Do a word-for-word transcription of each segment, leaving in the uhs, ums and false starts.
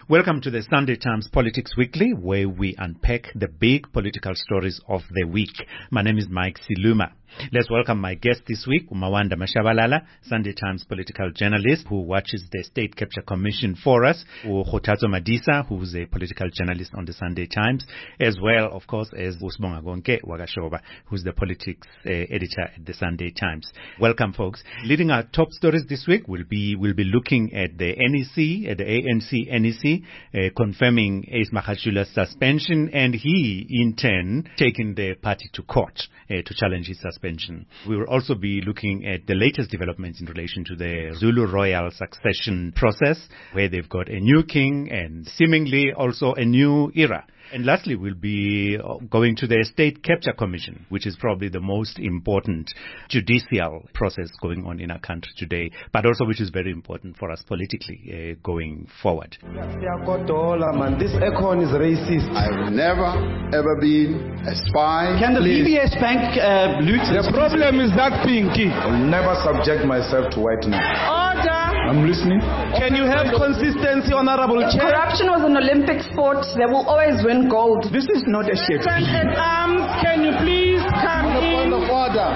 Welcome to the Sunday Times Politics Weekly, where we unpack the big political stories of the week. My name is Mike Siluma. Let's welcome my guest this week, Mawanda Mashabalala, Sunday Times political journalist who watches the State Capture Commission for us, Khothatso Madisa, who's a political journalist on the Sunday Times, as well, of course, as Usbonga Gonke Wagashoba, who's the politics uh, editor at the Sunday Times. Welcome, folks. Leading our top stories this week, we'll be, we'll be looking at the N E C, at the A N C N E C, uh, confirming Ace Magashula's suspension, and he, in turn, taking the party to court uh, to challenge his suspension. We will also be looking at the latest developments in relation to the Zulu royal succession process, where they've got a new king and seemingly also a new era. And lastly, we'll be going to the State Capture Commission, which is probably the most important judicial process going on in our country today, but also which is very important for us politically uh, going forward. This Econ is racist. I've never, ever been a spy. Can the Please. D B S Bank uh, loot? The problem is that pinky. I'll never subject myself to whitening. Order! I'm listening. Can you have consistency, Honorable Chair? Corruption was an Olympic sport. They will always win gold. This is not a Shakespeare. Um, can you please come in? Point of order.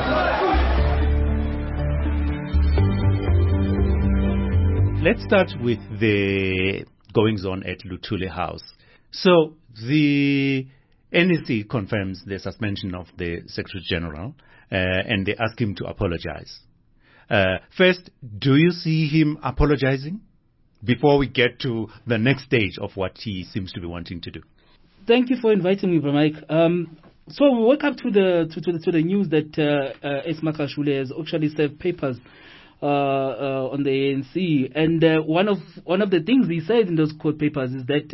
Let's start with the goings-on at Luthuli House. So the N E C confirms the suspension of the Secretary General, uh, and they ask him to apologize. Uh, first, do you see him apologizing before we get to the next stage of what he seems to be wanting to do? Thank you for inviting me, Mike. Um, so we woke up to the to, to the to the news that uh, uh, Ace Magashule has actually served papers uh, uh, on the A N C, and uh, one of one of the things he said in those court papers is that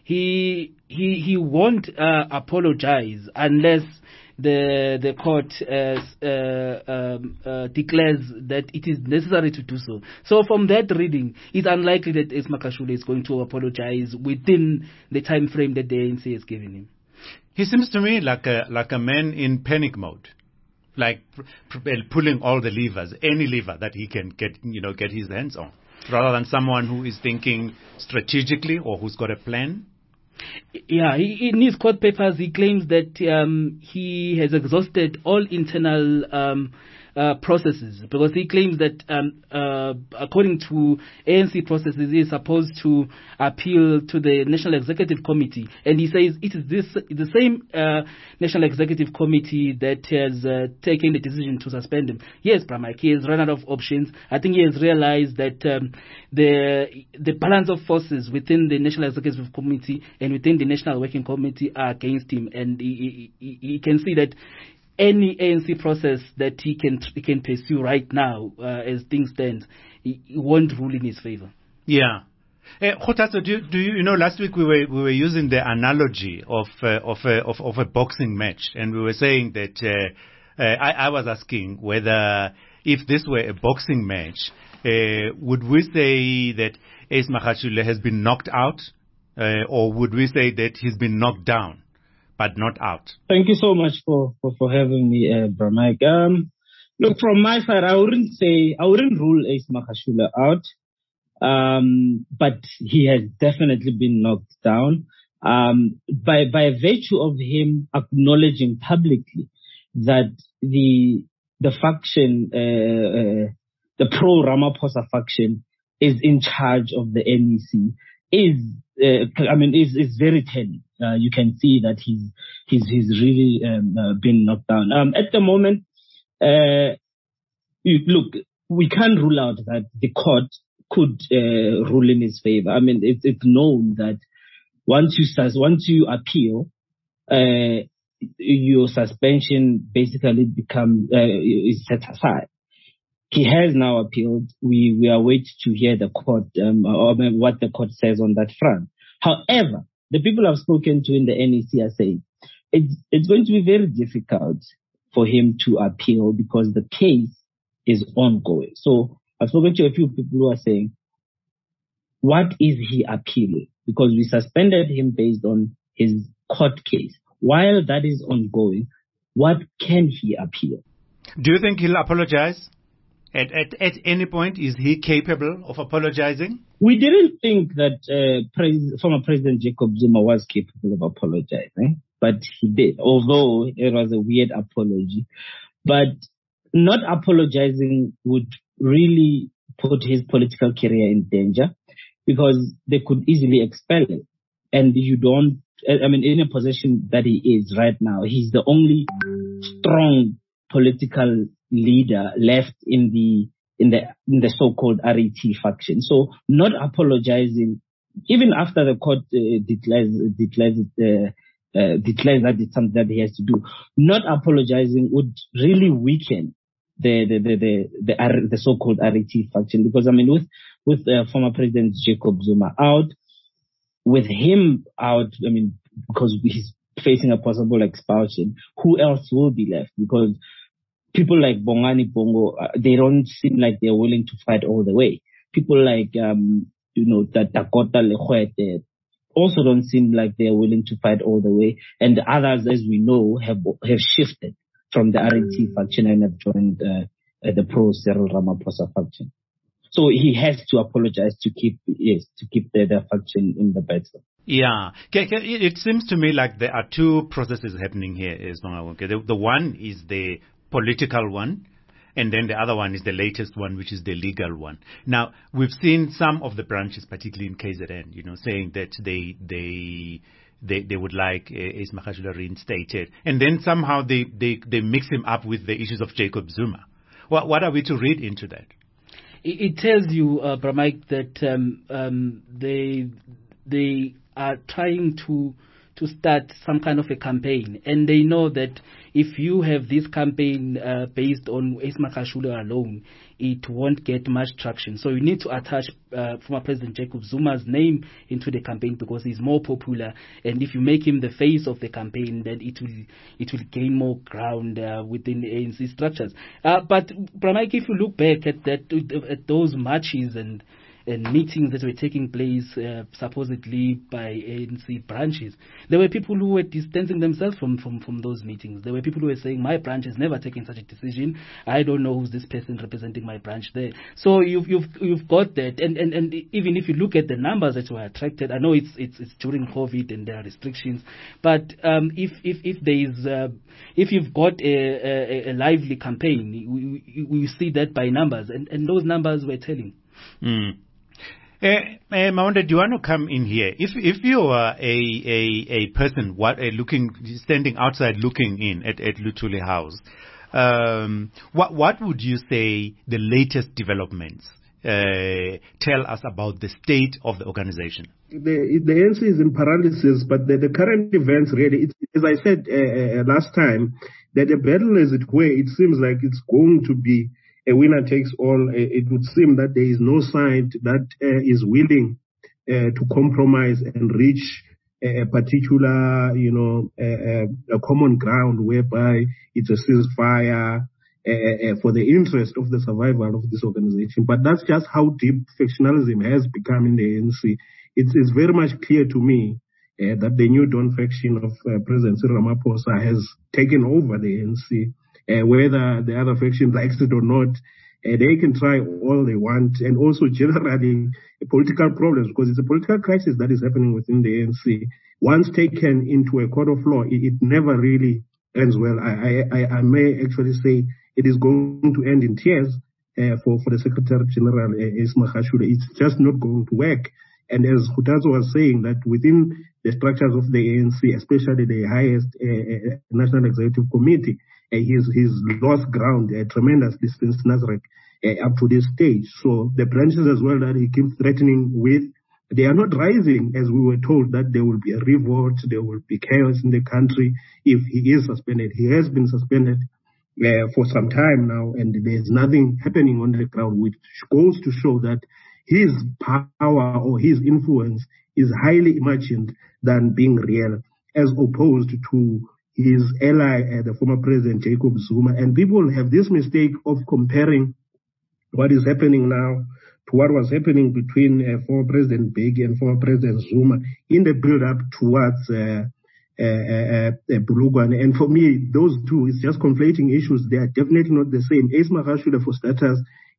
he he he won't uh, apologize unless the the court uh, uh, um, uh, declares that it is necessary to do so. So from that reading, it's unlikely that Ace Magashule is going to apologize within the time frame that the A N C has given him. He seems to me like a like a man in panic mode, like pr- pr- pulling all the levers, any lever that he can get, you know, get his hands on, rather than someone who is thinking strategically or who's got a plan. Yeah, he, in his court papers, he claims that um, he has exhausted all internal um, uh, processes, because he claims that um, uh, according to A N C processes, he is supposed to appeal to the National Executive Committee, and he says it is this the same uh, National Executive Committee that has uh, taken the decision to suspend him. Yes, Pramike, he has run out of options. I think he has realized that um, the the balance of forces within the National Executive Committee and within the National Working Committee are against him, and he, he, he can see that any A N C process that he can he can pursue right now, uh, as things stand, he, he won't rule in his favor. Yeah. Uh, Khothatso, do, do you, you know, last week we were we were using the analogy of uh, of, a, of of a boxing match, and we were saying that uh, uh, I, I was asking whether if this were a boxing match, uh, would we say that Ace Magashule has been knocked out, uh, or would we say that he's been knocked down but not out? Thank you so much for, for, for having me, uh, Bramike. Um, look, from my side, I wouldn't say, I wouldn't rule Ace Magashule out, um, but he has definitely been knocked down, um, by, by virtue of him acknowledging publicly that the, the faction, uh, uh, the pro-Ramaphosa faction is in charge of the N E C, is, uh, I mean, is, is very telling. Uh, you can see that he's he's he's really um, uh, been knocked down. Um, at the moment, uh, you, look, we can't rule out that the court could uh, rule in his favor. I mean, it's it's known that once you once you appeal, uh, your suspension basically become uh, is set aside. He has now appealed. We we await to hear the court um, or what the court says on that front. However, the people I've spoken to in the N E C are saying it's, it's going to be very difficult for him to appeal because the case is ongoing. So I've spoken to a few people who are saying, what is he appealing? Because we suspended him based on his court case. While that is ongoing, what can he appeal? Do you think he'll apologize? At, at, at any point, is he capable of apologizing? We didn't think that uh, pres- former President Jacob Zuma was capable of apologizing, but he did, although it was a weird apology. But not apologizing would really put his political career in danger, because they could easily expel him. And you don't, I mean, in a position that he is right now, he's the only strong political leader left in the in the in the so-called R E T faction. So not apologizing, even after the court uh, declares declares it, uh, uh, declares that it's something that he has to do, not apologizing would really weaken the the the the the, R, the so-called R E T faction. Because I mean, with with uh, former President Jacob Zuma out, with him out, I mean, because he's facing a possible expulsion, who else will be left? Because people like Bongani Bongo, uh, they don't seem like they're willing to fight all the way. People like, um, you know, that Dakota Lehuete also don't seem like they're willing to fight all the way. And the others, as we know, have have shifted from the R E T faction and have joined uh, uh, the pro-Cyril Ramaphosa faction. So he has to apologize to keep, yes, to keep the, the faction in the battle. Yeah. It seems to me like there are two processes happening here. The, the one is the political one, and then the other one is the latest one, which is the legal one. Now, we've seen some of the branches, particularly in K Z N, you know, saying that they they they, they would like uh, Ace Magashule reinstated, and then somehow they, they, they mix him up with the issues of Jacob Zuma. What, what are we to read into that? It, it tells you, uh, Bramike, that um, um, they they are trying to to start some kind of a campaign, and they know that if you have this campaign uh, based on Ace Magashule alone, it won't get much traction. So you need to attach uh, former President Jacob Zuma's name into the campaign because he's more popular, and if you make him the face of the campaign, then it will it will gain more ground uh, within the A N C structures. Uh, but Bramike, if you look back at that, at those marches and and meetings that were taking place uh, supposedly by A N C branches, there were people who were distancing themselves from, from, from those meetings. There were people who were saying, my branch has never taken such a decision. I don't know who's this person representing my branch there. So you've you've you've got that, and, and, and even if you look at the numbers that were attracted, I know it's it's, it's during COVID and there are restrictions, but um, if if if there is uh, if you've got a, a, a lively campaign, we, we see that by numbers, and, and those numbers were telling. Mm. Uh, uh, Mawanda, do you want to come in here? If if you are a a, a person what uh, looking standing outside looking in at, at Luthuli House, um, what what would you say the latest developments uh, tell us about the state of the organization? The the A N C is in paralysis, but the, the current events really, it's, as I said uh, uh, last time, that the battle as it were, it seems like it's going to be a winner takes all. It would seem that there is no side that uh, is willing uh, to compromise and reach a particular, you know, a, a common ground whereby it's a ceasefire uh, uh, for the interest of the survival of this organization. But that's just how deep factionalism has become in the A N C. It's, it's very much clear to me uh, that the New Dawn faction of uh, President Cyril Ramaphosa has taken over the A N C. Uh, whether the other faction likes it or not, uh, they can try all they want, and also generally uh, political problems, because it's a political crisis that is happening within the A N C. Once taken into a court of law, it, it never really ends well. I, I, I may actually say it is going to end in tears uh, for, for the Secretary General, uh, Ace Magashule. It's just not going to work. And as Khutazo was saying, that within the structures of the A N C, especially the highest uh, uh, National Executive Committee, uh, he's, he's lost ground uh, tremendously since Nasrec uh, up to this stage. So the branches as well that he keeps threatening with, they are not rising, as we were told that there will be a revolt, there will be chaos in the country if he is suspended. He has been suspended uh, for some time now, and there's nothing happening on the ground, which goes to show that his power or his influence is highly imagined than being real, as opposed to his ally, uh, the former President Jacob Zuma. And people have this mistake of comparing what is happening now to what was happening between uh, former President Beki and former President Zuma in the build-up towards uh, uh, uh, uh, Bulugwane. And for me, those two is just conflating issues. They are definitely not the same. Ace Magashule, for starters,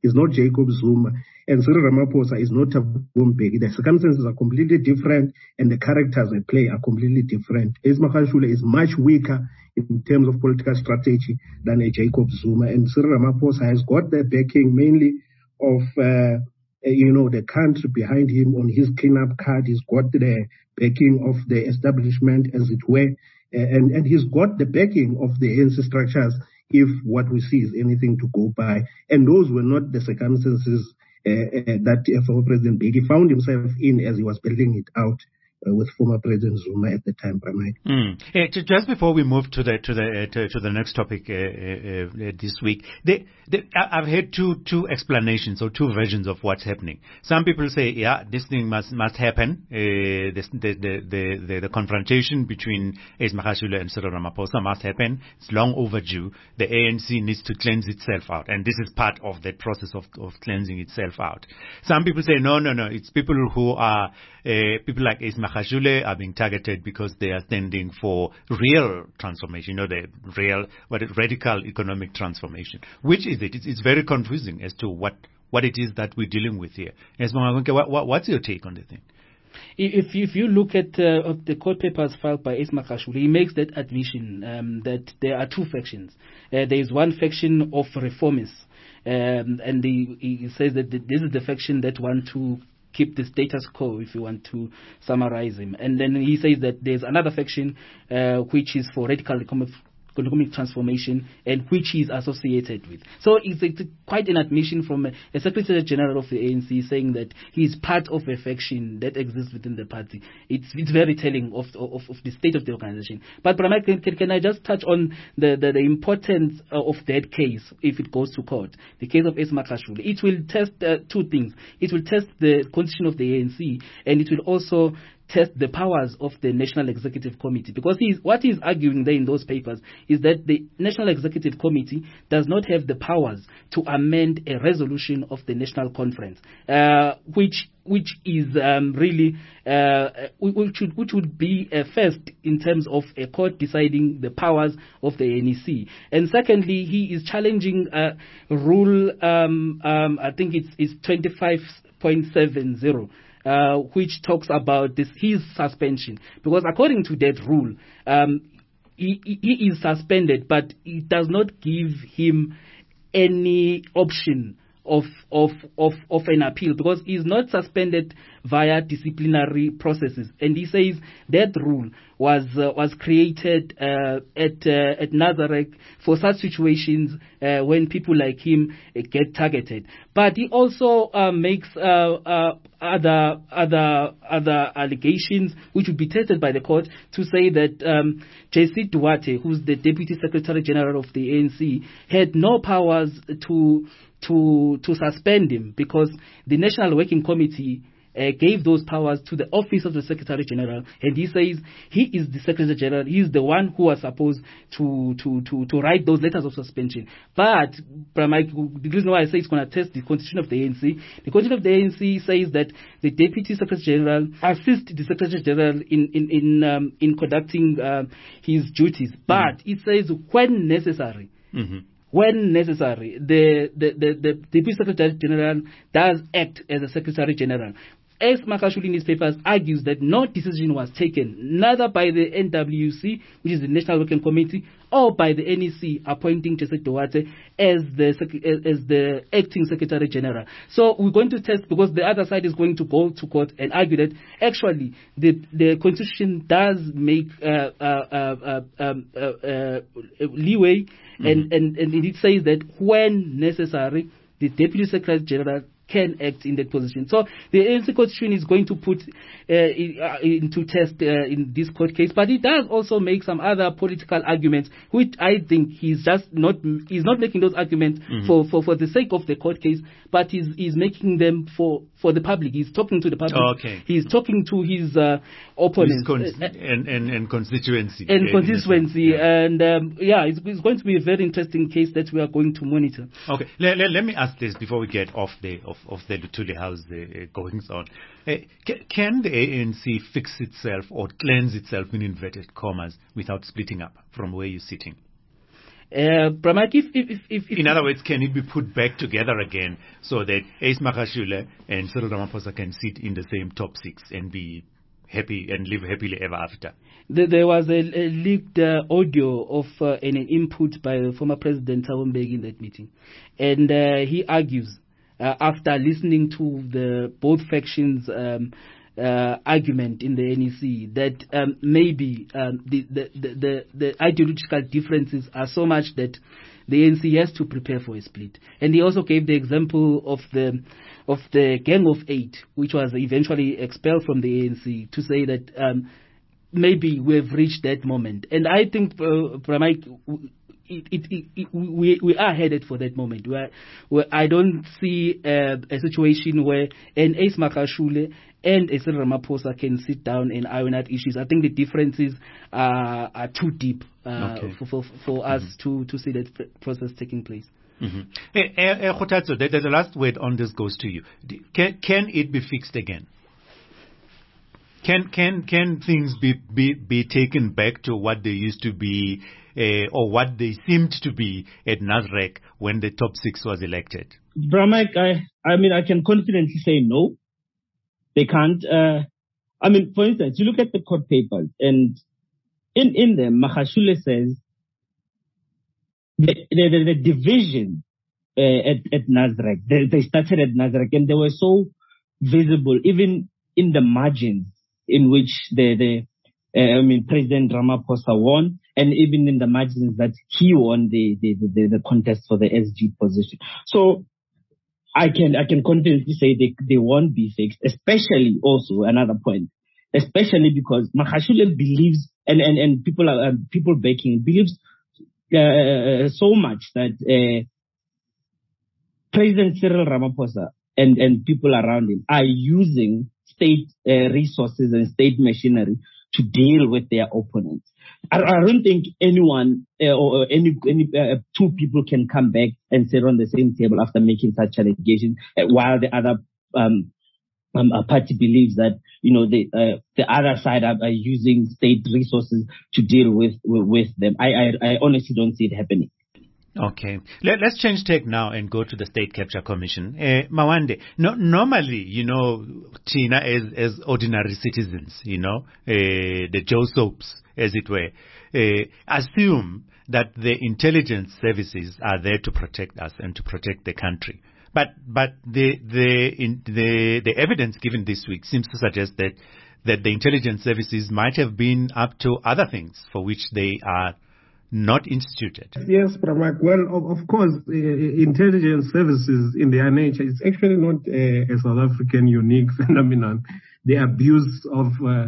is not Jacob Zuma, and Cyril Ramaphosa is not Thabo Mbeki. The circumstances are completely different, and the characters at play are completely different. Ace Magashule is much weaker in terms of political strategy than a Jacob Zuma, and Cyril Ramaphosa has got the backing mainly of, uh, you know, the country behind him on his cleanup card. He's got the backing of the establishment, as it were, and, and he's got the backing of the A N C structures, if what we see is anything to go by. And those were not the circumstances uh, uh, that uh, former President Mbeki found himself in as he was building it out uh, with former President Zuma at the time, Pramay. Mm. Uh, just before we move to the to the uh, to, to the next topic uh, uh, uh, this week, the, the, I've heard two two explanations or two versions of what's happening. Some people say, yeah, this thing must must happen. Uh, this, the, the, the the the confrontation between Ace Magashule and Cyril Ramaphosa must happen. It's long overdue. The A N C needs to cleanse itself out, and this is part of that process of of cleansing itself out. Some people say, no, no, no. It's people who are uh, people like Ace Magashule are being targeted because they are standing for real transformation, you know, the real, what radical economic transformation. Which is it? It's, it's very confusing as to what, what it is that we're dealing with here. What, what, what's your take on the thing? If if you look at uh, of the court papers filed by Ace Magashule, he makes that admission um, that there are two factions. Uh, there is one faction of reformists, um, and he, he says that this is the faction that want to keep the status quo, if you want to summarize him. And then he says that there's another faction uh, which is for radical economic economic transformation, and which he is associated with. So it's, it's quite an admission from a, a Secretary General of the A N C saying that he is part of a faction that exists within the party. It's it's very telling of of, of the state of the organization. But Pramay, can, can I just touch on the, the, the importance of that case if it goes to court? The case of Ace Magashule. It will test uh, two things. It will test the constitution of the A N C, and it will also test the powers of the National Executive Committee, because he's, what he's arguing there in those papers is that the National Executive Committee does not have the powers to amend a resolution of the National Conference, uh, which which is um, really uh, which would, which would be a first in terms of a court deciding the powers of the N E C. And secondly, he is challenging uh, rule um, um, I think it's it's twenty-five point seven zero. Uh, which talks about this his suspension, because according to that rule, um, he, he is suspended, but it does not give him any option of of of of an appeal, because he is not suspended via disciplinary processes. And he says that rule was uh, was created uh, at uh, at Nazareth for such situations uh, when people like him uh, get targeted. But he also uh, makes uh, uh, other other other allegations which would be tested by the court, to say that um, J C Duarte, who's the Deputy Secretary General of the A N C, had no powers to to to suspend him, because the National Working Committee uh, gave those powers to the Office of the Secretary General, and he says he is the Secretary General. He is the one who was supposed to to to, to write those letters of suspension. But the reason why I say it's going to test the constitution of the A N C, the constitution of the A N C says that the Deputy Secretary General assists the Secretary General in in in, um, in conducting uh, his duties, but mm-hmm. it says when necessary. Mm-hmm. When necessary, the, the, the, the Deputy Secretary General does act as a Secretary General. Ace Magashule in his papers argues that no decision was taken, neither by the N W C, which is the National Working Committee, or by the N E C appointing J C Duarte as the as the acting Secretary General. So we're going to test, because the other side is going to go to court and argue that actually the the Constitution does make uh, uh, uh, um, uh, uh, leeway, mm-hmm. and, and, and it says that when necessary, the Deputy Secretary General can act in that position. So the A N C Constitution is going to put uh, in, uh, into test uh, in this court case, but it does also make some other political arguments, which I think he's just not he's not making those arguments mm-hmm. for, for, for the sake of the court case, but he's, he's making them for, for the public. He's talking to the public. Oh, okay. He's talking to his uh, opponents. His con- and, and, and constituency. And yeah, constituency. Yeah. And um, yeah, it's, it's going to be a very interesting case that we are going to monitor. Okay. Let, let, let me ask this before we get off the of, of the Luthuli House uh, goings on. Uh, can, can the A N C fix itself or cleanse itself in inverted commas without splitting up from where you're sitting? Uh, Bramak, if, if, if, if in other words, can it be put back together again so that Ace Magashule and Cyril Ramaphosa can sit in the same top six and be happy and live happily ever after? There was a, a leaked uh, audio of uh, an input by former President Thabo Mbeki in that meeting, and uh, he argues uh, after listening to the both factions' um, uh, argument in the N E C that um, maybe um, the, the, the, the, the ideological differences are so much that the A N C has to prepare for a split. And he also gave the example of the of the Gang of Eight, which was eventually expelled from the A N C, to say that um, maybe we have reached that moment. And I think, uh, Bramak, it, it, it, it, we, we are headed for that moment. Where, where I don't see uh, a situation where an Ace Magashule and a Cyril Ramaphosa can sit down and iron out issues. I think the differences are, are too deep uh, okay. for, for, for us mm-hmm. to, to see that process taking place. Mm-hmm. Hey, hey, hey, Kgothatso, the, the last word on this goes to you. Can, can it be fixed again? Can can can things be, be, be taken back to what they used to be uh, or what they seemed to be at Nasrec when the top six was elected? Bramak, I, I mean, I can confidently say no. They can't. Uh, I mean, for instance, you look at the court papers, and in, in them, Magashule says the, the, the, the division uh, at, at Nasrec, they, they started at Nasrec, and they were so visible, even in the margins in which the, the uh, I mean, President Ramaphosa won, and even in the margins that he won the, the, the, the contest for the S G position. So I can, I can confidently say they, they won't be fixed, especially also another point, especially because Magashule believes, and, and, and people are, uh, people backing, believes uh, so much that uh, President Cyril Ramaphosa and, and people around him are using state uh, resources and state machinery to deal with their opponents. I, I don't think anyone uh, or any, any uh, two people can come back and sit on the same table after making such allegations, uh, while the other um, um, party believes that, you know, the uh, the other side are, are using state resources to deal with with, with them. I, I I honestly don't see it happening. Okay. Let, let's change tack now and go to the State Capture Commission. Uh, Mawande, no, normally, you know, Tina, as, as ordinary citizens, you know, uh, the Joe Soaps, as it were, uh, assume that the intelligence services are there to protect us and to protect the country. But but the the in, the the evidence given this week seems to suggest that that the intelligence services might have been up to other things for which they are not instituted. Yes, Bramak. Well, of, of course, uh, intelligence services in their nature, it's actually not uh, a South African unique phenomenon. The abuse of uh,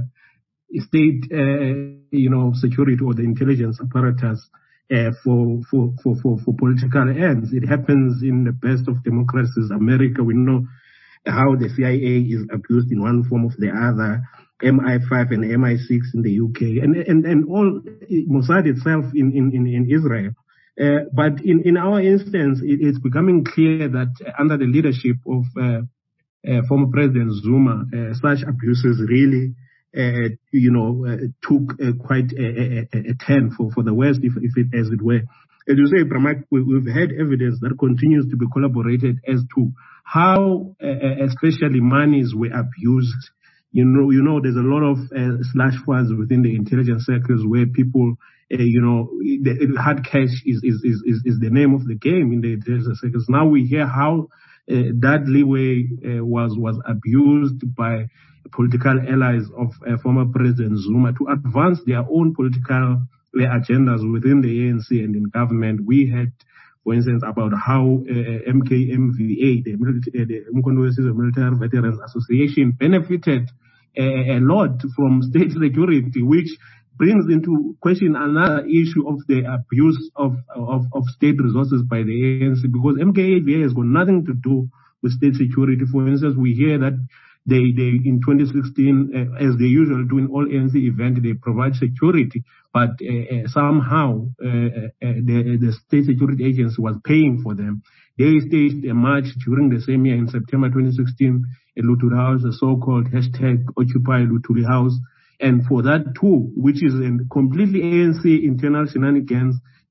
state, uh, you know, security or the intelligence apparatus uh, for, for, for, for, for political ends. It happens in the best of democracies. America, we know how the C I A is abused in one form or the other. M I five and M I six in the U K, and and and all Mossad itself in in in Israel. Uh, but in in our instance, it, it's becoming clear that under the leadership of uh, uh, former President Zuma, uh, such abuses really, uh, you know, uh, took uh, quite a, a, a turn for for the West, if if it as it were. As you say, Bramak, we, we've had evidence that continues to be collaborated as to how, uh, especially monies were abused. You know, you know, there's a lot of uh, slash funds within the intelligence circles where people, uh, you know, the hard cash is, is, is, is the name of the game in the intelligence circles. Now we hear how uh, that leeway uh, was, was abused by political allies of uh, former President Zuma to advance their own political uh, agendas within the A N C and in government. We had, for instance, about how uh, M K M V A, the, military, uh, the Mkhonto Military Veterans Association, benefited a lot from state security, which brings into question another issue of the abuse of, of, of state resources by the A N C, because M K V A has got nothing to do with state security. For instance, we hear that they, they in twenty sixteen, uh, as they usually do in all A N C events, they provide security, but uh, uh, somehow uh, uh, the, the state security agency was paying for them. They staged a march during the same year in September twenty sixteen at Luthuli House, a so-called hashtag Occupy Luthuli House. And for that too, which is a completely A N C internal shenanigans,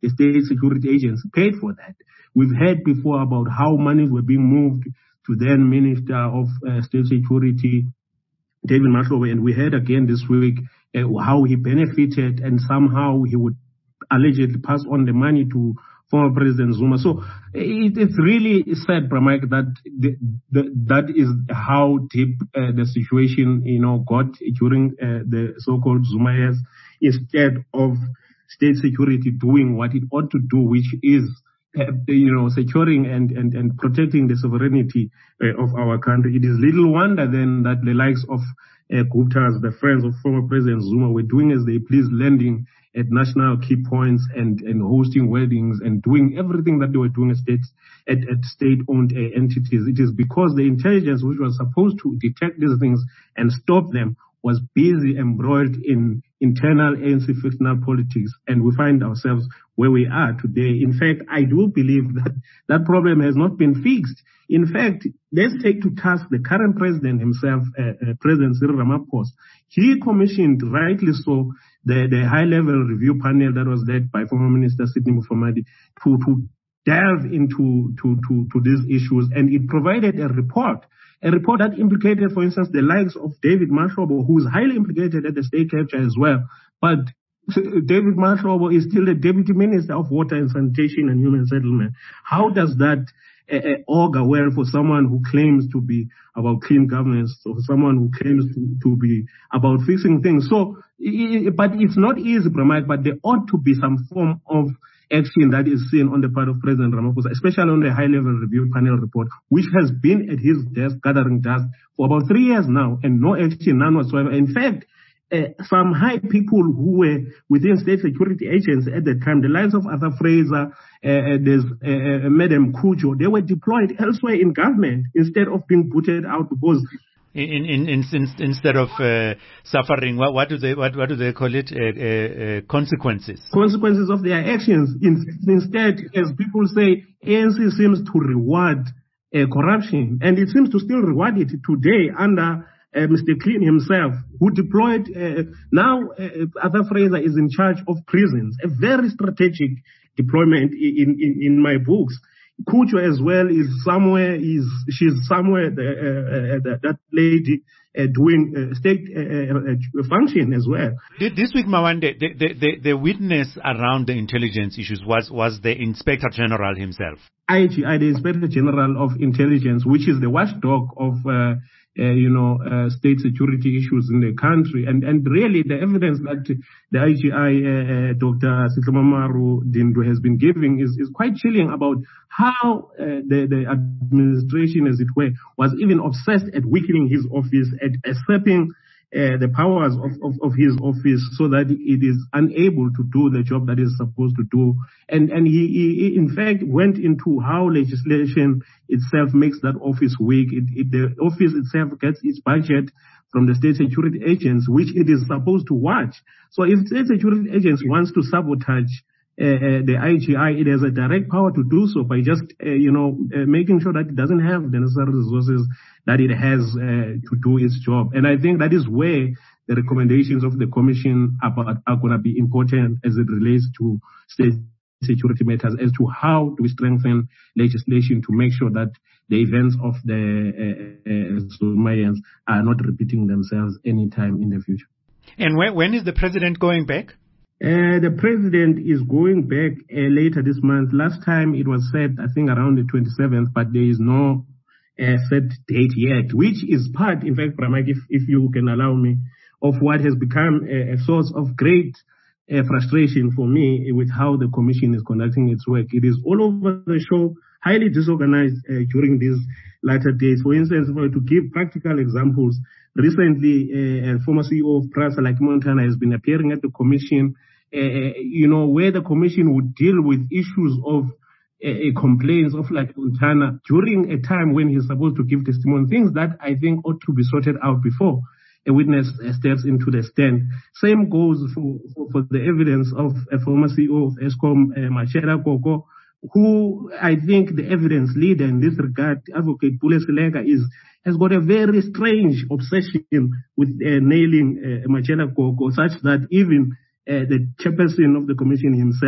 the state security agents paid for that. We've heard before about how monies were being moved to then Minister of uh, State Security, David Mahlobo, and we heard again this week uh, how he benefited and somehow he would allegedly pass on the money to former President Zuma. So it, it's really sad, Bramike, that the, the, that is how deep uh, the situation, you know, got during uh, the so-called Zuma years, instead of state security doing what it ought to do, which is, uh, you know, securing and, and, and protecting the sovereignty uh, of our country. It is little wonder then that the likes of uh, Guptas, the friends of former President Zuma, were doing as they pleased, lending at national key points and, and hosting weddings and doing everything that they were doing at, states, at, at state-owned uh, entities. It is because the intelligence which was supposed to detect these things and stop them was busy embroiled in internal A N C fictional politics, and we find ourselves where we are today. In fact, I do believe that that problem has not been fixed. In fact, let's take to task the current president himself, uh, uh, President Cyril Ramaphosa. He commissioned, rightly so, the, the high-level review panel that was led by former Minister Sidney Mufamadi to, to delve into to, to, to these issues, and it provided a report, a report that implicated, for instance, the likes of David Mahlobo, who is highly implicated at the state capture as well. But David Mahlobo is still the Deputy Minister of Water and Sanitation and Human Settlement. How does that uh, augur well for someone who claims to be about clean governance, or someone who claims to, to be about fixing things? So, but it's not easy, Bramike, but there ought to be some form of action that is seen on the part of President Ramaphosa, especially on the high-level review panel report, which has been at his desk gathering dust for about three years now, and no action, none whatsoever. In fact, uh, some high people who were within state security agents at the time, the likes of Arthur Fraser, uh, there's uh, Madam Kujo, they were deployed elsewhere in government instead of being booted out because In, in, in, in, instead of uh, suffering, what, what do they what, what do they call it? Uh, uh, uh, consequences. Consequences of their actions. In, instead, as people say, A N C seems to reward uh, corruption, and it seems to still reward it today under uh, Mister Clean himself, who deployed. Uh, now, uh, Arthur Fraser is in charge of prisons, a very strategic deployment in in, in my books. Kucho as well is somewhere, is she's somewhere, the, uh, uh, that lady uh, doing uh, state uh, uh, function as well. This week, Mawande, the, the, the, the witness around the intelligence issues was, was the Inspector General himself. I G I, the Inspector General of Intelligence, which is the watchdog of uh, Uh, you know, uh, state security issues in the country. And, and really the evidence that the I G I, uh, uh, Doctor Sitlomamaru Dindu has been giving is, is quite chilling about how uh, the, the administration, as it were, was even obsessed at weakening his office, at usurping Uh, the powers of, of, of his office so that it is unable to do the job that it's supposed to do. And, and he, he, in fact, went into how legislation itself makes that office weak. It, it, the office itself gets its budget from the state security agents, which it is supposed to watch. So if state security agents wants to sabotage Uh, the I G I, it has a direct power to do so by just, uh, you know, uh, making sure that it doesn't have the necessary resources that it has uh, to do its job. And I think that is where the recommendations of the Commission are, are going to be important as it relates to state security matters, as to how do we strengthen legislation to make sure that the events of the uh, uh, Somalians are not repeating themselves anytime in the future. And when, when is the president going back? Uh, the president is going back uh, later this month. Last time it was said, I think, around the twenty-seventh, but there is no uh, set date yet, which is part, in fact, Pramag, if, if you can allow me, of what has become a, a source of great uh, frustration for me with how the Commission is conducting its work. It is all over the show, highly disorganized uh, during these latter days. For instance, to give practical examples, recently uh, a former C E O of PRASA, like Montana, has been appearing at the Commission, uh, you know, where the Commission would deal with issues of uh, complaints of like Montana during a time when he's supposed to give testimony, things that I think ought to be sorted out before a witness steps into the stand. Same goes for, for, for the evidence of a former C E O of Eskom, uh, Machela Koko, who I think the evidence leader in this regard, Advocate Pule Selega, is has got a very strange obsession with uh, nailing uh, Machela Koko, such that even uh, the chairperson of the Commission himself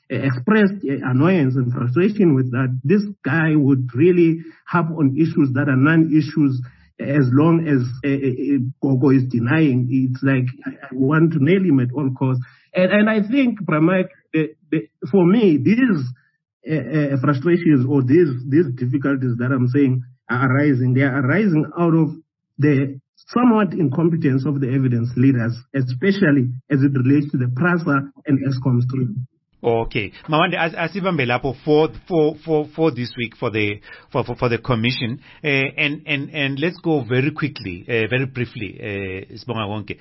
expressed annoyance and frustration with that. This guy would really harp on issues that are non-issues as long as uh, uh, Gogo is denying. It's like, I want to nail him at all costs. And, and I think, Bramike, the, the, for me, these uh, uh, frustrations or these, these difficulties that I'm saying are arising, they are arising out of the somewhat incompetence of the evidence leaders, especially as it relates to the PRASA and ESCOM stream. Okay, Mawande, as asibambe lapho for for for for this week for the for for, for the commission, uh, and and and let's go very quickly, uh, very briefly, uh, the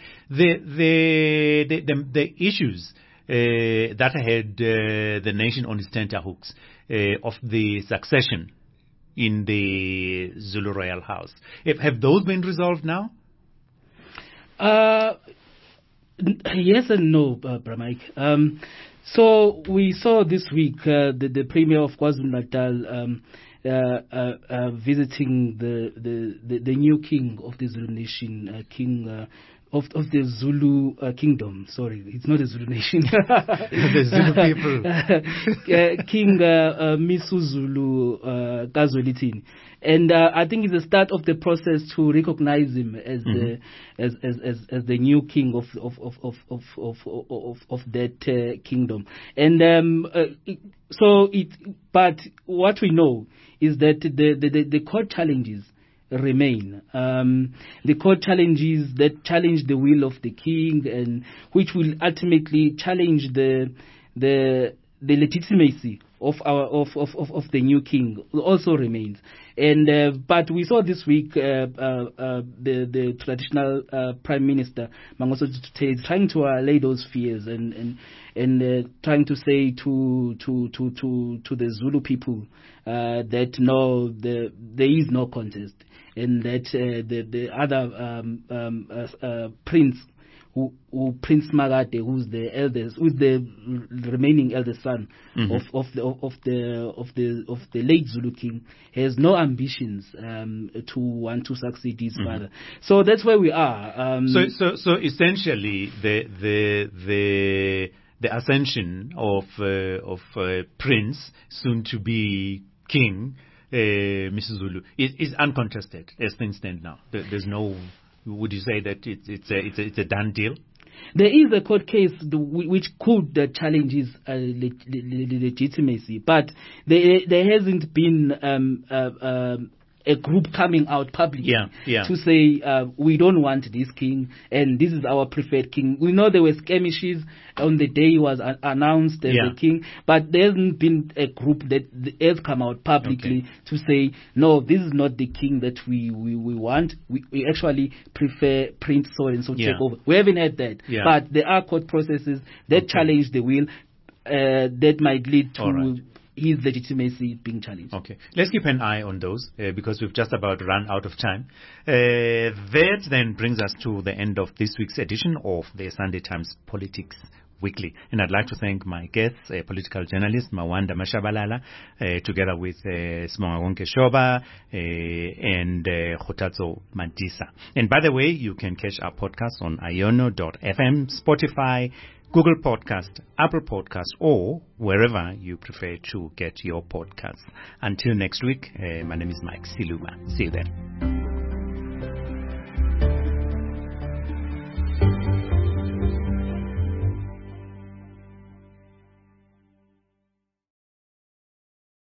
the the the, the issues uh, that had uh, the nation on its tenterhooks uh, of the succession in the Zulu royal house. Have, have those been resolved now? Uh, yes and no, uh, Bramike. Um, so we saw this week uh, the, the Premier of KwaZulu-Natal um, uh, uh, uh, visiting the, the, the, the new king of the Zulu nation, uh, King uh, of of the Zulu uh, kingdom. Sorry, it's not a Zulu nation. The Zulu people. uh, King uh, uh, Misuzulu uh, Kazwelithini. And uh, I think it's the start of the process to recognize him as mm-hmm. the as, as as as the new king of of of of of of of, of that uh, kingdom. And um, uh, it, so it. But what we know is that the the, the, the court challenges remain. Um, the court challenges that challenge the will of the king, and which will ultimately challenge the the the legitimacy of our of, of, of, of the new king also remains. And uh, but we saw this week uh, uh, uh, the the traditional uh, Prime Minister Mangosuthu Buthelezi trying to allay those fears and and and uh, trying to say to to to to to the Zulu people uh, that no, the, there is no contest, and that uh, the the other um, um, uh, uh, prince. Who, who Prince Makate, who's the eldest, who's the remaining eldest son mm-hmm. of, of the of the of the of the late Zulu king, has no ambitions um, to want to succeed his mm-hmm. father. So that's where we are. Um, so so so essentially, the the the the ascension of uh, of uh, Prince, soon to be king, uh, Missus Zulu, is, is uncontested as things stand now. There, there's no. Would you say that it's it's a it's a, it's a done deal? There is a court case which could uh, challenge his uh, le- le- legitimacy, but there there hasn't been um, uh, um, a group coming out publicly yeah, yeah. to say uh, we don't want this king and this is our preferred king. We know there were skirmishes on the day he was a- announced as yeah. the king, but there hasn't been a group that has come out publicly okay. to say no, this is not the king that we, we, we want. We, we actually prefer Prince so and so yeah. take over. We haven't had that, yeah. but there are court processes that okay. challenge the will uh, that might lead to his legitimacy being challenged. Okay. Let's keep an eye on those uh, because we've just about run out of time. Uh, that then brings us to the end of this week's edition of the Sunday Times Politics Weekly. And I'd like to thank my guests, uh, political journalist Mawanda Mashabalala, uh, together with uh, Sibongile Shoba uh, and uh, Kgothatso Madisa. And by the way, you can catch our podcast on iono dot f m, Spotify, Google Podcast, Apple Podcast, or wherever you prefer to get your podcasts. Until next week, uh, my name is Mike Siluma. See you then.